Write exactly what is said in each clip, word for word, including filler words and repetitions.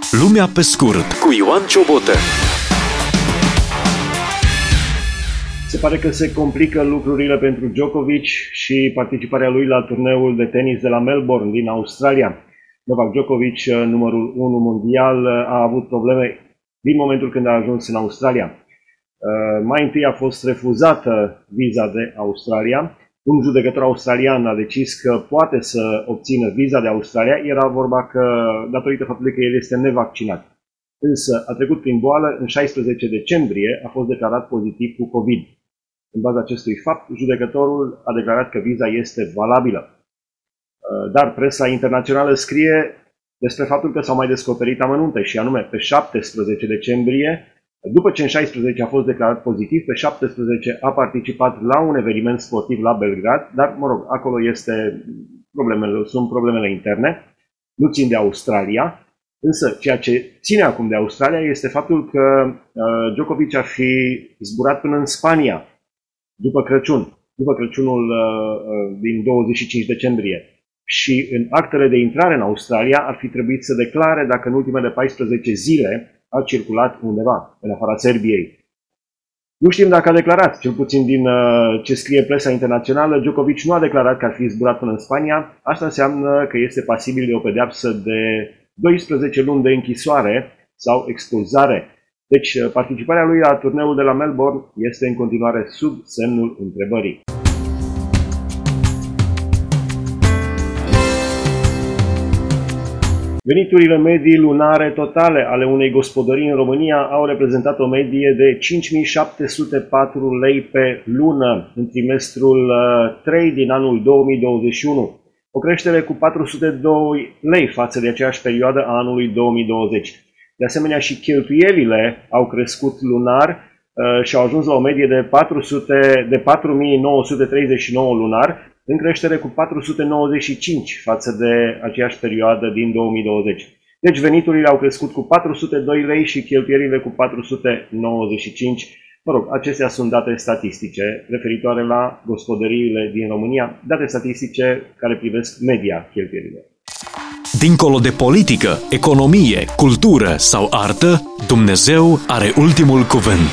Lumea pe scurt cu Ioan Ciobotă. Se pare că se complică lucrurile pentru Djokovic și participarea lui la turneul de tenis de la Melbourne din Australia. Novak Djokovic, numărul unu mondial, a avut probleme din momentul când a ajuns în Australia. Mai întâi a fost refuzată viza de Australia. Un judecător australian a decis că poate să obțină viza de Australia. Era vorba că, datorită faptului că el este nevaccinat. Însă a trecut prin boală, în șaisprezece decembrie a fost declarat pozitiv cu COVID. În baza acestui fapt, judecătorul a declarat că viza este valabilă. Dar presa internațională scrie despre faptul că s-au mai descoperit amănunte, și anume pe șaptesprezece decembrie, după ce în șaisprezece a fost declarat pozitiv, pe șaptesprezece a participat la un eveniment sportiv la Belgrad, dar, mă rog, acolo este problemele, sunt problemele interne, nu țin de Australia, însă ceea ce ține acum de Australia este faptul că uh, Djokovic ar fi zburat până în Spania după Crăciun, după Crăciunul uh, din douăzeci și cinci decembrie. Și în actele de intrare în Australia ar fi trebuit să declare dacă în ultimele paisprezece zile a circulat undeva, în afara Serbiei. Nu știm dacă a declarat, cel puțin din uh, ce scrie presa internațională, Djokovic nu a declarat că ar fi zburat până în Spania. Asta înseamnă că este pasibil de o pedeapsă de doisprezece luni de închisoare sau expulzare. Deci participarea lui la turneul de la Melbourne este în continuare sub semnul întrebării. Veniturile medii lunare totale ale unei gospodării în România au reprezentat o medie de cinci mii șapte sute patru lei pe lună în trimestrul trei din anul două mii douăzeci și unu, o creștere cu patru sute doi lei față de aceeași perioadă a anului două mii douăzeci. De asemenea, și cheltuielile au crescut lunar și au ajuns la o medie de, patru sute, de patru mii nouă sute treizeci și nouă lunar, în creștere cu patru sute nouăzeci și cinci față de aceeași perioadă din două mii douăzeci. Deci veniturile au crescut cu patru sute doi lei și cheltuielile cu patru sute nouăzeci și cinci. Mă rog, acestea sunt date statistice referitoare la gospodăriile din România, date statistice care privesc media cheltuielilor. Dincolo de politică, economie, cultură sau artă, Dumnezeu are ultimul cuvânt.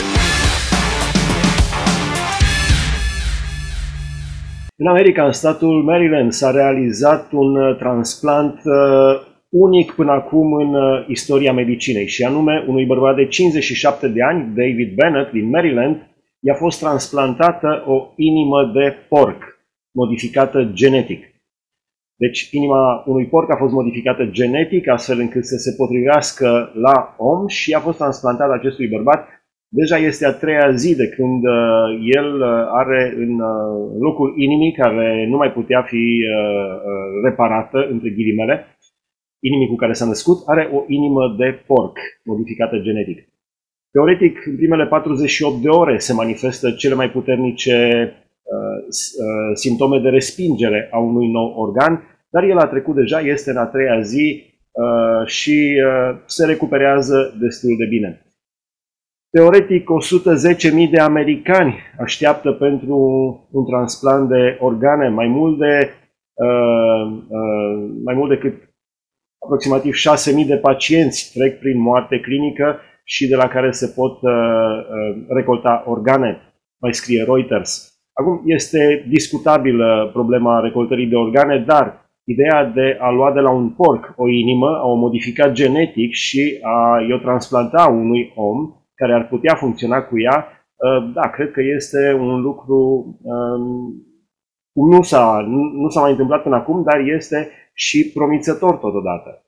În America, în statul Maryland, s-a realizat un transplant unic până acum în istoria medicinei, și anume unui bărbat de cincizeci și șapte de ani, David Bennett, din Maryland, i-a fost transplantată o inimă de porc, modificată genetic. Deci inima unui porc a fost modificată genetic, astfel încât să se potrivească la om, și a fost transplantată acestui bărbat. Deja este a treia zi de când uh, el are în uh, locul inimii, care nu mai putea fi uh, reparată, între ghilimele, inimii cu care s-a născut, are o inimă de porc modificată genetic. Teoretic, în primele patruzeci și opt de ore se manifestă cele mai puternice uh, uh, simptome de respingere a unui nou organ, dar el a trecut deja, este în a treia zi uh, și uh, se recuperează destul de bine. Teoretic, o sută zece mii de americani așteaptă pentru un transplant de organe, mai mult, de, uh, uh, mai mult decât aproximativ șase mii de pacienți trec prin moarte clinică și de la care se pot uh, uh, recolta organe, mai scrie Reuters. Acum, este discutabilă problema recoltării de organe, dar ideea de a lua de la un porc o inimă, a o modifica genetic și a o transplanta unui om care ar putea funcționa cu ea, da, cred că este un lucru cum nu s-a, nu s-a mai întâmplat până acum, dar este și promițător totodată.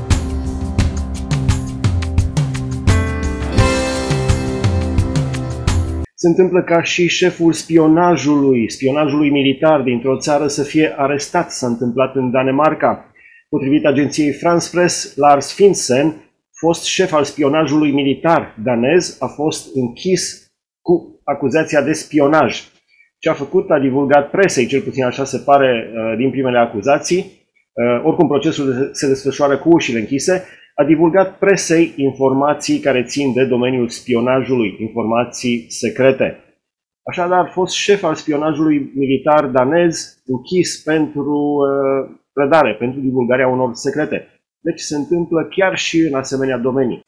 Se întâmplă ca și șeful spionajului, spionajului militar dintr-o țară să fie arestat. S-a întâmplat în Danemarca. Potrivit agenției France Press, Lars Finsen, fost șef al spionajului militar danez, a fost închis cu acuzația de spionaj. Ce a făcut? A divulgat presei, cel puțin așa se pare din primele acuzații, oricum procesul se desfășoară cu ușile închise, a divulgat presei informații care țin de domeniul spionajului, informații secrete. Așadar, a fost șef al spionajului militar danez închis pentru uh, prădare, pentru divulgarea unor secrete. deci se întâmplă chiar și în asemenea domenii.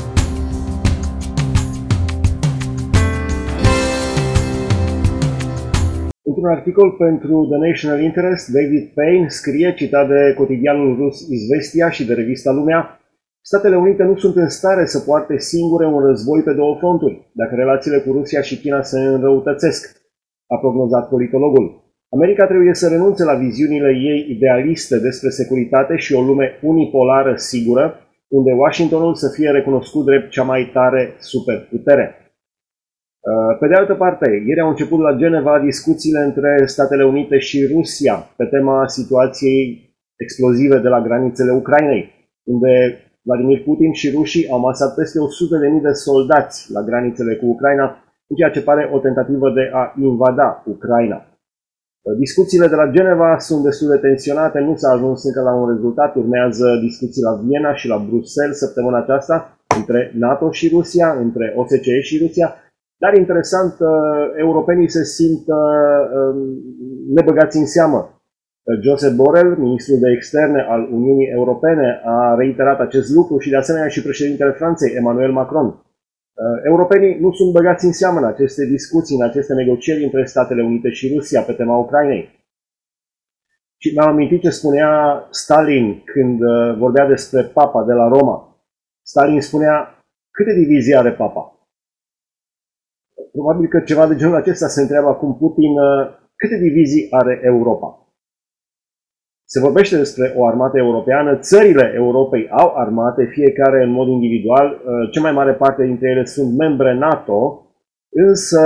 Într-un articol pentru The National Interest, David Payne scrie, citat de cotidianul rus Izvestia și de revista Lumea: Statele Unite nu sunt în stare să poarte singure un război pe două fronturi, dacă relațiile cu Rusia și China se înrăutățesc, a prognozat politologul. America trebuie să renunțe la viziunile ei idealiste despre securitate și o lume unipolară sigură, unde Washingtonul să fie recunoscut drept cea mai tare superputere. Pe de altă parte, ieri au început la Geneva discuțiile între Statele Unite și Rusia pe tema situației explozive de la granițele Ucrainei, unde Vladimir Putin și rușii au masat peste o sută de mii de soldați la granițele cu Ucraina, în ceea ce pare o tentativă de a invada Ucraina. Discuțiile de la Geneva sunt destul de tensionate, nu s-a ajuns încă la un rezultat, urmează discuții la Viena și la Bruxelles săptămâna aceasta, între NATO și Rusia, între O S C E și Rusia, dar interesant, europenii se simt nebăgați în seamă. Josep Borrell, ministrul de externe al Uniunii Europene, a reiterat acest lucru și de asemenea și președintele Franței, Emmanuel Macron. Europenii nu sunt băgați în seamă în aceste discuții, în aceste negocieri între Statele Unite și Rusia pe tema Ucrainei. Și mi-am amintit ce spunea Stalin când vorbea despre Papa de la Roma. Stalin spunea: câte divizii are Papa? Probabil că ceva de genul acesta se întreabă acum Putin: câte divizii are Europa? Se vorbește despre o armată europeană, țările Europei au armate, fiecare în mod individual, cea mai mare parte dintre ele sunt membre NATO, însă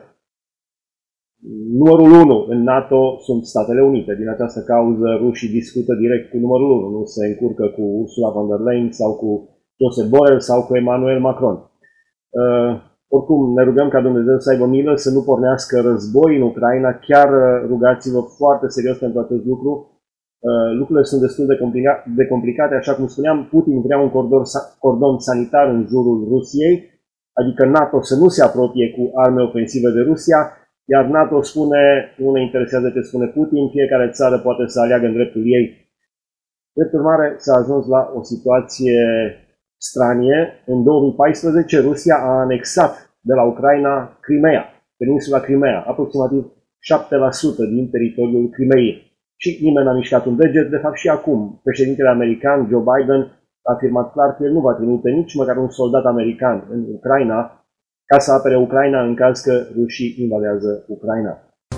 numărul unu în NATO sunt Statele Unite. Din această cauză rușii discută direct cu numărul unu, nu se încurcă cu Ursula von der Leyen sau cu Josep Borrell sau cu Emmanuel Macron. Uh, oricum, ne rugăm ca Dumnezeu să aibă milă să nu pornească război în Ucraina, chiar rugați-vă foarte serios pentru acest lucru. Lucrurile sunt destul de, complica de complicate, așa cum spuneam. Putin vrea un cordon, cordon sanitar în jurul Rusiei, adică NATO să nu se apropie cu arme ofensive de Rusia, iar NATO spune: nu ne interesează ce spune Putin, fiecare țară poate să aleagă în dreptul ei. Drept urmare, s-a ajuns la o situație stranie. În două mii paisprezece, Rusia a anexat de la Ucraina Crimea, peninsula Crimea, aproximativ șapte la sută din teritoriul Crimeei. Și nimeni n-a mișcat un deget. De fapt, și acum, președintele american, Joe Biden, a afirmat clar că el nu va trimite nici măcar un soldat american în Ucraina ca să apere Ucraina în caz că rușii invadează Ucraina.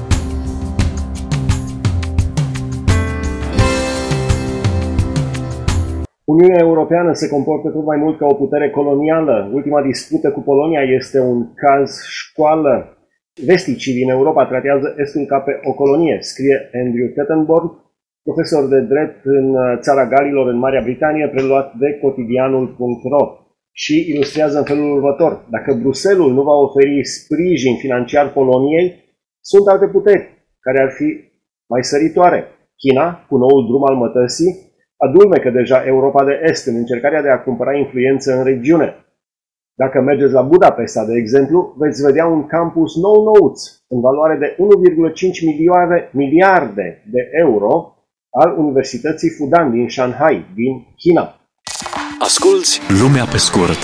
Uniunea Europeană se comportă tot mai mult ca o putere colonială. Ultima dispută cu Polonia este un caz școală. Vesticii din Europa tratează Estul ca pe o colonie, scrie Andrew Tettenborn, profesor de drept în Țara Galilor, în Marea Britanie, preluat de cotidianul punct ro, și ilustrează în felul următor: dacă Bruselul nu va oferi sprijin financiar Poloniei, sunt alte puteri care ar fi mai săritoare. China, cu noul drum al mătăsii, adulmecă deja Europa de Est în încercarea de a cumpăra influență în regiune. Dacă mergeți la Budapesta, de exemplu, veți vedea un campus nou-nouț în valoare de unu virgulă cinci miliarde de euro al Universității Fudan din Shanghai, din China. Asculți Lumea pe scurt.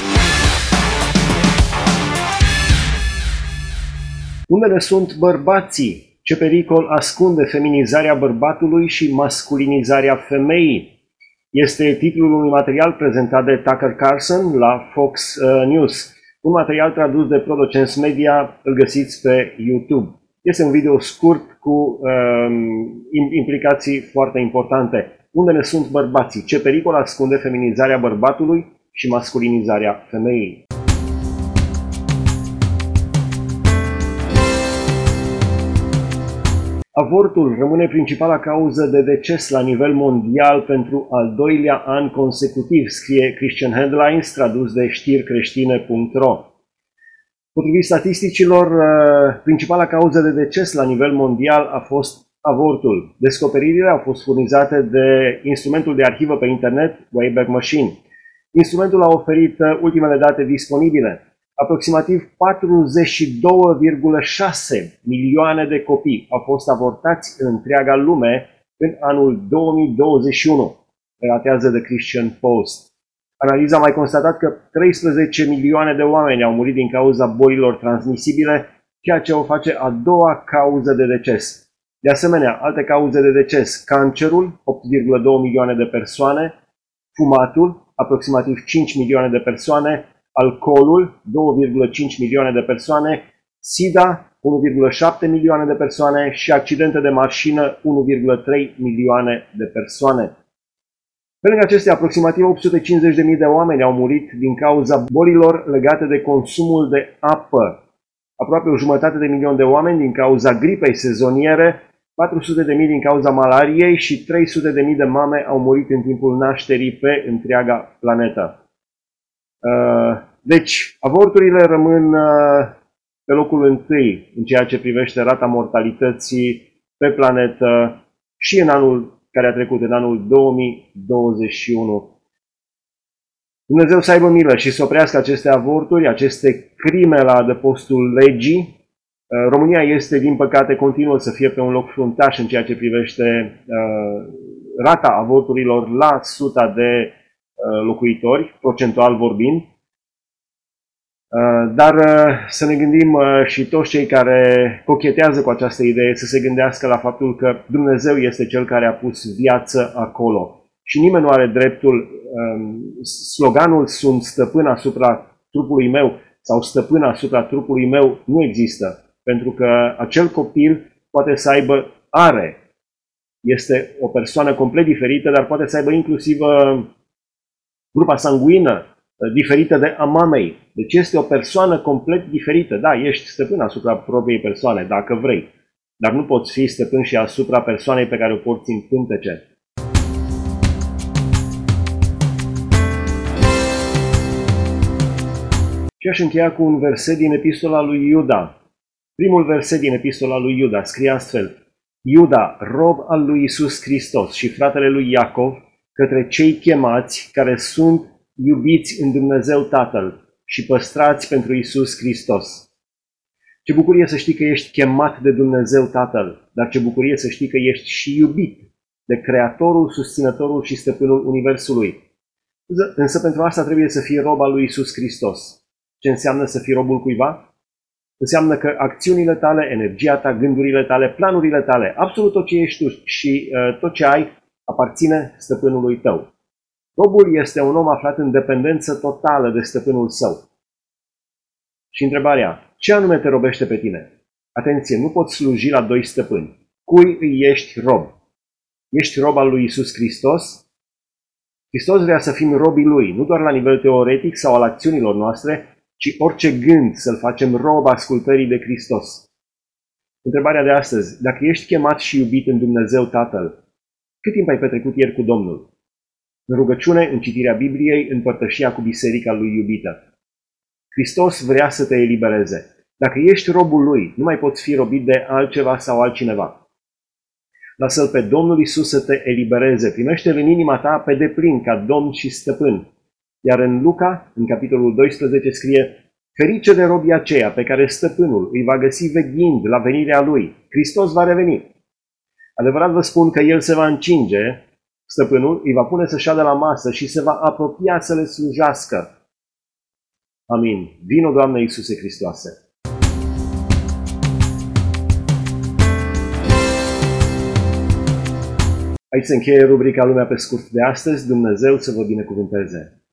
Unde sunt bărbații? Ce pericol ascunde feminizarea bărbatului și masculinizarea femeii? Este titlul unui material prezentat de Tucker Carlson la Fox News. Un material tradus de Producens Media, îl găsiți pe YouTube. Este un video scurt cu um, implicații foarte importante. Unde ne sunt bărbații? Ce pericol ascunde feminizarea bărbatului și masculinizarea femeii? Avortul rămâne principala cauză de deces la nivel mondial pentru al doilea an consecutiv, scrie Christian Headlines, tradus de știri creștine punct ro. Potrivit statisticilor, principala cauză de deces la nivel mondial a fost avortul. Descoperirile au fost furnizate de instrumentul de arhivă pe internet Wayback Machine. Instrumentul a oferit ultimele date disponibile. Aproximativ patruzeci și două virgulă șase milioane de copii au fost avortați în întreaga lume în anul două mii douăzeci și unu. relatează The Christian Post. Analiza a mai constatat că treisprezece milioane de oameni au murit din cauza bolilor transmisibile, ceea ce o face a doua cauză de deces. De asemenea, alte cauze de deces: cancerul, opt virgulă doi milioane de persoane, fumatul, aproximativ cinci milioane de persoane, alcoolul, doi virgulă cinci milioane de persoane, SIDA, unu virgulă șapte milioane de persoane și accidente de mașină, unu virgulă trei milioane de persoane. Pe lângă acestea, aproximativ opt sute cincizeci de mii de oameni au murit din cauza bolilor legate de consumul de apă. Aproape o jumătate de milion de oameni din cauza gripei sezoniere, patru sute de mii din cauza malariei și trei sute de mii de mame au murit în timpul nașterii pe întreaga planetă. Deci, avorturile rămân pe locul întâi în ceea ce privește rata mortalității pe planetă și în anul care a trecut, în anul două mii douăzeci și unu. Dumnezeu să aibă milă și să oprească aceste avorturi, aceste crime la adăpostul legii. România este, din păcate, continuă să fie pe un loc fruntaș în ceea ce privește uh, rata avorturilor la suta de uh, locuitori, procentual vorbind. Uh, dar uh, să ne gândim uh, și toți cei care cochetează cu această idee să se gândească la faptul că Dumnezeu este Cel care a pus viață acolo. Și nimeni nu are dreptul, um, sloganul "sunt stăpân asupra trupului meu" sau "stăpân asupra trupului meu" nu există. Pentru că acel copil poate să aibă, are, este o persoană complet diferită, dar poate să aibă inclusiv uh, grupa sanguină uh, diferită de a mamei. Deci este o persoană complet diferită. Da, ești stăpân asupra propriei persoane, dacă vrei, dar nu poți fi stăpân și asupra persoanei pe care o porți în pântece. Și aș încheia cu un verset din epistola lui Iuda. Primul verset din epistola lui Iuda scrie astfel: Iuda, rob al lui Iisus Hristos și fratele lui Iacov, către cei chemați care sunt iubiți în Dumnezeu Tatăl și păstrați pentru Iisus Hristos. Ce bucurie să știi că ești chemat de Dumnezeu Tatăl, dar ce bucurie să știi că ești și iubit de Creatorul, Susținătorul și Stăpânul Universului. Însă pentru asta trebuie să fii rob al lui Iisus Hristos. Ce înseamnă să fii robul cuiva? Înseamnă că acțiunile tale, energia ta, gândurile tale, planurile tale, absolut tot ce ești tu și uh, tot ce ai, aparține stăpânului tău. Robul este un om aflat în dependență totală de stăpânul său. Și întrebarea: ce anume te robește pe tine? Atenție, nu poți sluji la doi stăpâni. Cui îi ești rob? Ești rob al lui Iisus Hristos? Hristos vrea să fim robii lui, nu doar la nivel teoretic sau al acțiunilor noastre, ci orice gând să-l facem rob ascultării de Hristos. Întrebarea de astăzi: dacă ești chemat și iubit în Dumnezeu Tatăl, cât timp ai petrecut ieri cu Domnul? În rugăciune, în citirea Bibliei, în părtășia cu biserica lui iubită. Hristos vrea să te elibereze. Dacă ești robul lui, nu mai poți fi robit de altceva sau altcineva. Lasă-L pe Domnul Iisus să te elibereze. Primește-L în inima ta pe deplin ca Domn și Stăpân. Iar în Luca, în capitolul doisprezece, scrie: ferice de robii aceia pe care stăpânul îi va găsi veghind la venirea lui. Hristos va reveni. Adevărat vă spun că el se va încinge, stăpânul îi va pune să șadă la masă și se va apropia să le slujească. Amin. Vino, Doamne Iisuse Hristoase! Aici se încheie rubrica Lumea pe scurt de astăzi. Dumnezeu să vă binecuvânteze!